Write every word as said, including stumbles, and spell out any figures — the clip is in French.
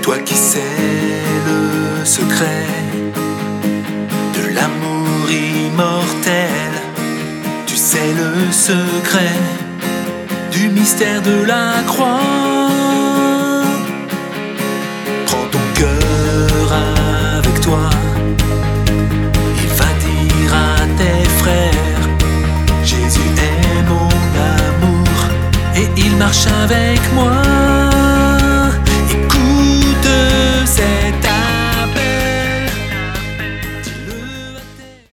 Toi qui sais le secret de l'amour immortel, tu sais le secret du mystère de la croix. Prends ton cœur avec toi, il va dire à tes frères: Jésus est mon amour et il marche avec moi.